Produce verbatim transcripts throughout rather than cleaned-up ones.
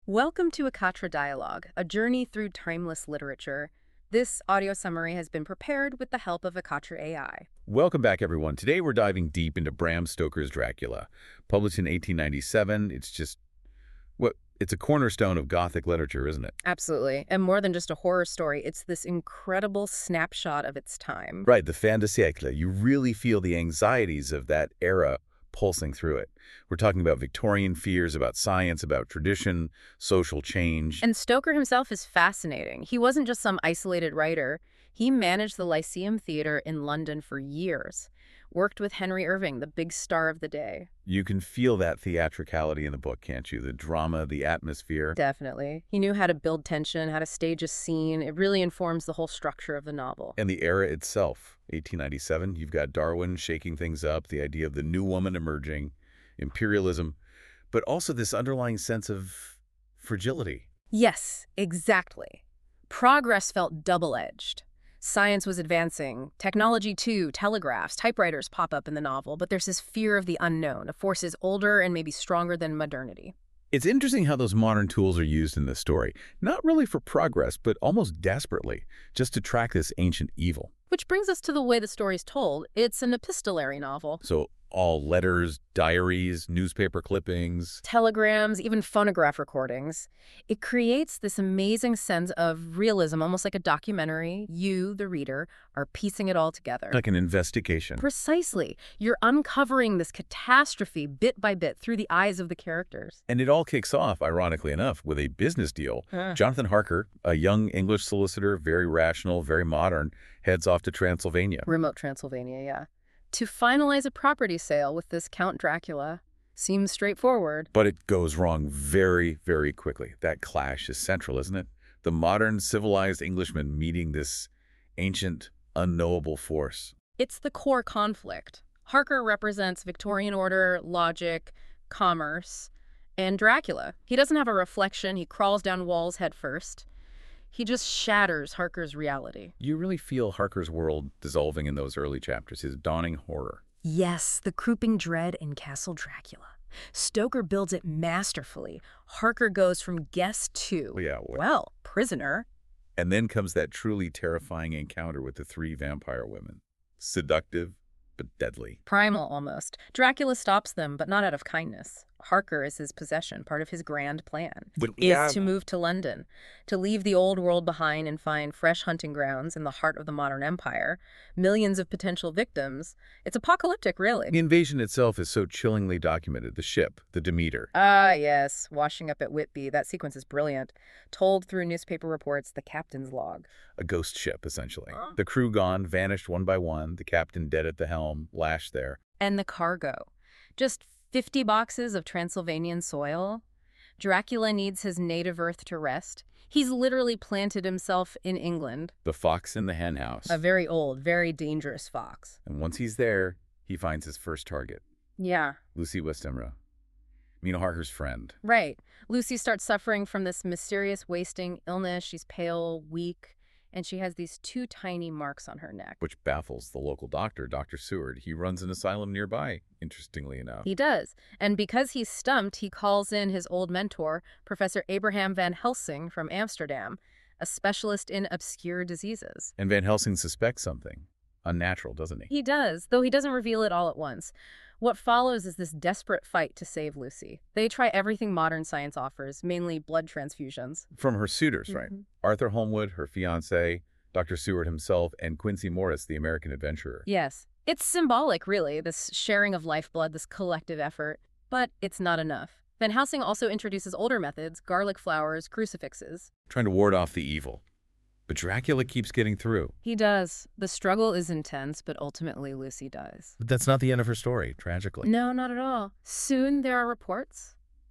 Welcome to Akatra Dialogue, a journey through timeless literature. This audio summary has been prepared with the help of Akatra A I. Welcome back, everyone. Today we're diving deep into Bram Stoker's Dracula. Published in eighteen ninety-seven, it's just, what, it's a cornerstone of Gothic literature, isn't it? Absolutely. And more than just a horror story, it's this incredible snapshot of its time. Right, the fin de siècle. You really feel the anxieties of that era pulsing through it. We're talking about Victorian fears, about science, about tradition, social change. And Stoker himself is fascinating. He wasn't just some isolated writer. He managed the Lyceum Theatre in London for years, worked with Henry Irving, the big star of the day. You can feel that theatricality in the book, can't you? The drama, the atmosphere. Definitely. He knew how to build tension, how to stage a scene. It really informs the whole structure of the novel. And the era itself, eighteen ninety-seven, you've got Darwin shaking things up, the idea of the new woman emerging, imperialism, but also this underlying sense of fragility. Yes, exactly. Progress felt double-edged. Science was advancing. Technology, too, telegraphs, typewriters pop up in the novel, but there's this fear of the unknown, of forces older and maybe stronger than modernity. It's interesting how those modern tools are used in this story, not really for progress, but almost desperately, just to track this ancient evil. Which brings us to the way the story's told. It's an epistolary novel. So all letters, diaries, newspaper clippings. Telegrams, even phonograph recordings. It creates this amazing sense of realism, almost like a documentary. You, the reader, are piecing it all together. Like an investigation. Precisely. You're uncovering this catastrophe bit by bit through the eyes of the characters. And it all kicks off, ironically enough, with a business deal. Uh. Jonathan Harker, a young English solicitor, very rational, very modern, heads off to Transylvania. Remote Transylvania, yeah. To finalize a property sale with this Count Dracula seems straightforward. But it goes wrong very, very quickly. That clash is central, isn't it? The modern, civilized Englishman meeting this ancient, unknowable force. It's the core conflict. Harker represents Victorian order, logic, commerce, and Dracula. He doesn't have a reflection. He crawls down walls head first. He just shatters Harker's reality. You really feel Harker's world dissolving in those early chapters, his dawning horror. Yes, the creeping dread in Castle Dracula. Stoker builds it masterfully. Harker goes from guest to, Well, yeah, well, well, prisoner. and then comes that truly terrifying encounter with the three vampire women. Seductive, but deadly. Primal, almost. Dracula stops them, but not out of kindness. Harker is his possession, part of his grand plan. But, is yeah. to move to London, to leave the old world behind and find fresh hunting grounds in the heart of the modern empire. Millions of potential victims. It's apocalyptic, really. The invasion itself is so chillingly documented. The ship, the Demeter. Ah, yes, washing up at Whitby. That sequence is brilliant. Told through newspaper reports, the captain's log. A ghost ship, essentially. Huh? The crew gone, vanished one by one, the captain dead at the helm, lashed there. And the cargo. Just fifty boxes of Transylvanian soil. Dracula needs his native earth to rest. He's literally planted himself in England. The fox in the henhouse. A very old, very dangerous fox. And once he's there, he finds his first target, Yeah, Lucy Westenra, Mina Harker's friend. right. Lucy starts suffering from this mysterious wasting illness. She's pale, weak, and she has these two tiny marks on her neck. Which baffles the local doctor, Doctor Seward. He runs an asylum nearby, interestingly enough. He does. And because he's stumped, he calls in his old mentor, Professor Abraham Van Helsing from Amsterdam, a specialist in obscure diseases. And Van Helsing suspects something unnatural, doesn't he? He does, though he doesn't reveal it all at once. What follows is this desperate fight to save Lucy. They try everything modern science offers, mainly blood transfusions. From her suitors, right? Mhm. Arthur Holmwood, her fiancé, Doctor Seward himself, and Quincy Morris, the American adventurer. Yes. It's symbolic, really, this sharing of lifeblood, this collective effort. But it's not enough. Van Helsing also introduces older methods, garlic flowers, crucifixes. Trying to ward off the evil. But Dracula keeps getting through. He does. The struggle is intense, but ultimately Lucy dies. But that's not the end of her story, tragically. No, not at all. Soon there are reports,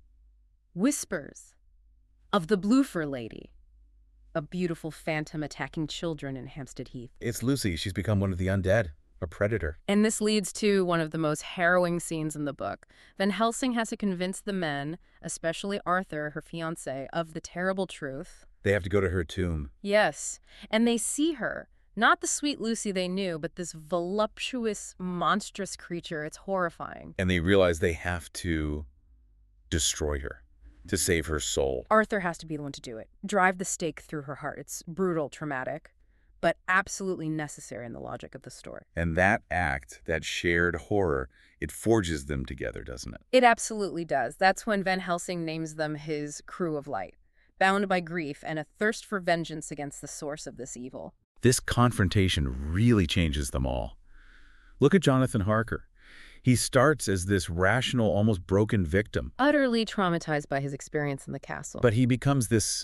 whispers, of the Blufer lady, a beautiful phantom attacking children in Hampstead Heath. It's Lucy. She's become one of the undead, a predator. And this leads to one of the most harrowing scenes in the book. Van Helsing has to convince the men, especially Arthur, her fiancé, of the terrible truth. They have to go to her tomb. Yes, and they see her. Not the sweet Lucy they knew, but this voluptuous, monstrous creature. It's horrifying. And they realize they have to destroy her. to save her soul. Arthur has to be the one to do it. Drive the stake through her heart. It's brutal, traumatic, but absolutely necessary in the logic of the story. And that act, that shared horror, it forges them together, doesn't it? It absolutely does. That's when Van Helsing names them his crew of light, bound by grief and a thirst for vengeance against the source of this evil. This confrontation really changes them all. Look at Jonathan Harker. He starts as this rational, almost broken victim. Utterly traumatized by his experience in the castle. But he becomes this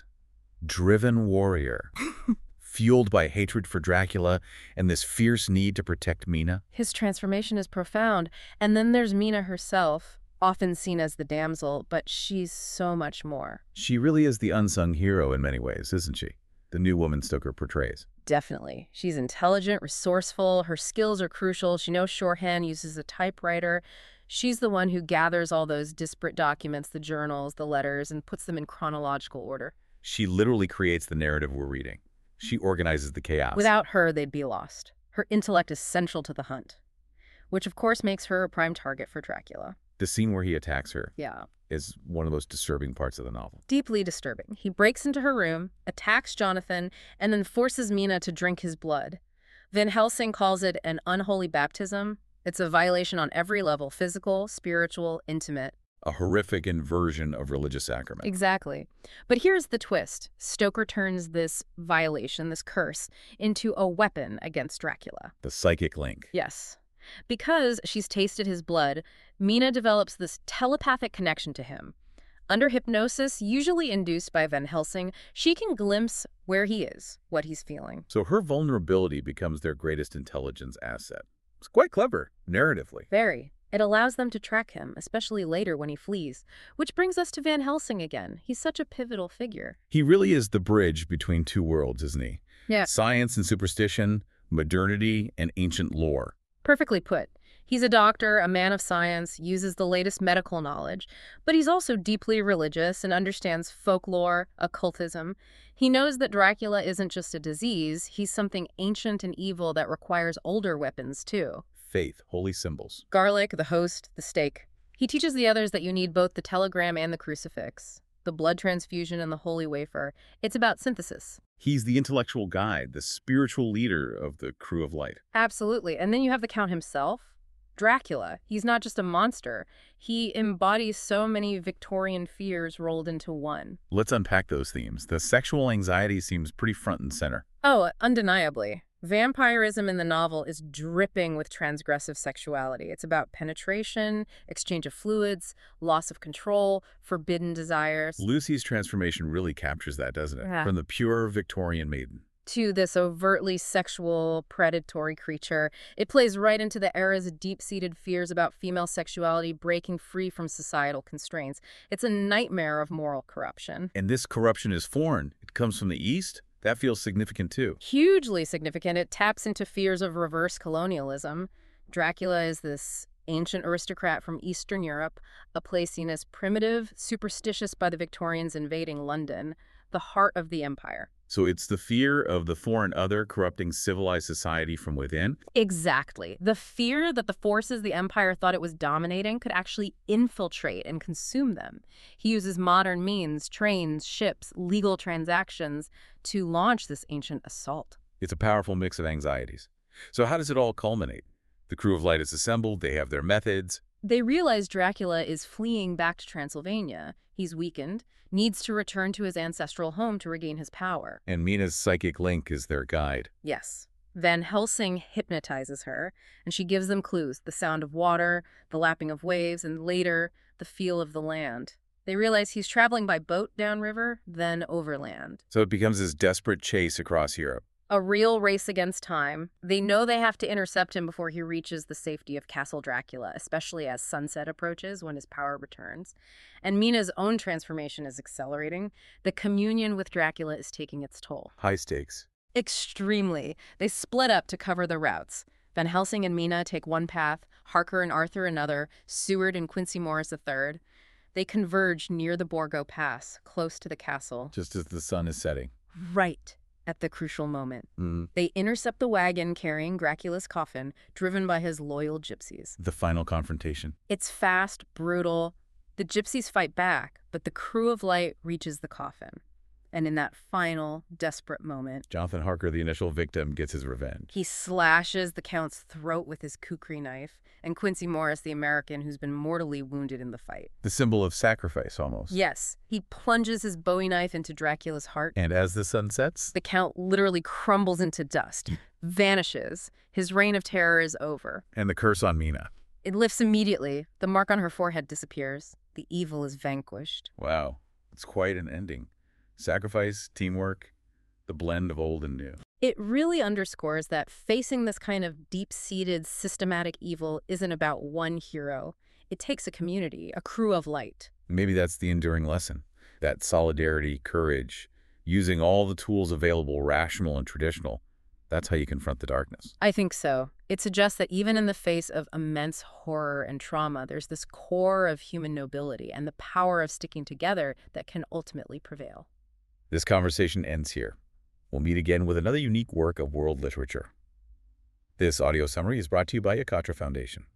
driven warrior, fueled by hatred for Dracula and this fierce need to protect Mina. His transformation is profound. And then there's Mina herself, often seen as the damsel, but she's so much more. She really is the unsung hero in many ways, isn't she? The new woman Stoker portrays. Definitely. She's intelligent, resourceful. Her skills are crucial. She knows shorthand, uses a typewriter. She's the one who gathers all those disparate documents, the journals, the letters, and puts them in chronological order. She literally creates the narrative we're reading. She organizes the chaos. Without her, they'd be lost. Her intellect is central to the hunt, which of course makes her a prime target for Dracula. The scene where he attacks her Yeah. is one of those disturbing parts of the novel. Deeply disturbing. He breaks into her room, attacks Jonathan, and then forces Mina to drink his blood. Van Helsing calls it an unholy baptism. It's a violation on every level, physical, spiritual, intimate. A horrific inversion of religious sacrament. Exactly. But here's the twist. Stoker turns this violation, this curse, into a weapon against Dracula. The psychic link. Yes. Because she's tasted his blood, Mina develops this telepathic connection to him. Under hypnosis, usually induced by Van Helsing, she can glimpse where he is, what he's feeling. So her vulnerability becomes their greatest intelligence asset. It's quite clever, narratively. Very. It allows them to track him, especially later when he flees. Which brings us to Van Helsing again. He's such a pivotal figure. He really is the bridge between two worlds, isn't he? Yeah. Science and superstition, modernity and ancient lore. Perfectly put. He's a doctor, a man of science, uses the latest medical knowledge, but he's also deeply religious and understands folklore, occultism. He knows that Dracula isn't just a disease, he's something ancient and evil that requires older weapons, too. Faith, holy symbols. Garlic, the host, the stake. He teaches the others that you need both the telegram and the crucifix, the blood transfusion and the holy wafer. It's about synthesis. He's the intellectual guide, the spiritual leader of the crew of light. Absolutely. And then you have the Count himself, Dracula. He's not just a monster. He embodies so many Victorian fears rolled into one. Let's unpack those themes. The sexual anxiety seems pretty front and center. Oh, undeniably. Vampirism in the novel is dripping with transgressive sexuality. It's about penetration, exchange of fluids, loss of control, forbidden desires. Lucy's transformation really captures that, doesn't it? Yeah. From the pure Victorian maiden to this overtly sexual, predatory creature. It plays right into the era's deep-seated fears about female sexuality breaking free from societal constraints. It's a nightmare of moral corruption. And this corruption is foreign. It comes from the East. That feels significant, too. Hugely significant. It taps into fears of reverse colonialism. Dracula is this ancient aristocrat from Eastern Europe, a place seen as primitive, superstitious by the Victorians invading London, the heart of the empire. So it's the fear of the foreign other corrupting civilized society from within? Exactly. The fear that the forces the empire thought it was dominating could actually infiltrate and consume them. He uses modern means, trains, ships, legal transactions to launch this ancient assault. It's a powerful mix of anxieties. So how does it all culminate? The crew of light is assembled, they have their methods. They realize Dracula is fleeing back to Transylvania. He's weakened, needs to return to his ancestral home to regain his power. And Mina's psychic link is their guide. Yes. Van Helsing hypnotizes her, and she gives them clues, the sound of water, the lapping of waves, and later, the feel of the land. They realize he's traveling by boat downriver, then overland. So it becomes this desperate chase across Europe. A real race against time. They know they have to intercept him before he reaches the safety of Castle Dracula, especially as sunset approaches when his power returns. And Mina's own transformation is accelerating. The communion with Dracula is taking its toll. High stakes. Extremely. They split up to cover the routes. Van Helsing and Mina take one path, Harker and Arthur another, Seward and Quincy Morris a third. They converge near the Borgo Pass, close to the castle. Just as the sun is setting. Right at the crucial moment. Mm. They intercept the wagon carrying Dracula's coffin, driven by his loyal gypsies. The final confrontation. It's fast, brutal, The gypsies fight back, but the crew of light reaches the coffin. And in that final, desperate moment, Jonathan Harker, the initial victim, gets his revenge. he slashes the Count's throat with his kukri knife, and Quincy Morris, the American who's been mortally wounded in the fight. The symbol of sacrifice, almost. Yes, he plunges his Bowie knife into Dracula's heart. And as the sun sets? The Count literally crumbles into dust, vanishes. His reign of terror is over. And the curse on Mina. It lifts immediately. The mark on her forehead disappears. The evil is vanquished. Wow, it's quite an ending. Sacrifice, teamwork, the blend of old and new. It really underscores that facing this kind of deep-seated, systematic evil isn't about one hero. It takes a community, a crew of light. Maybe that's the enduring lesson. That solidarity, courage, using all the tools available, rational and traditional. That's how you confront the darkness. I think so. It suggests that even in the face of immense horror and trauma, there's this core of human nobility and the power of sticking together that can ultimately prevail. This conversation ends here. We'll meet again with another unique work of world literature. This audio summary is brought to you by Yakatra Foundation.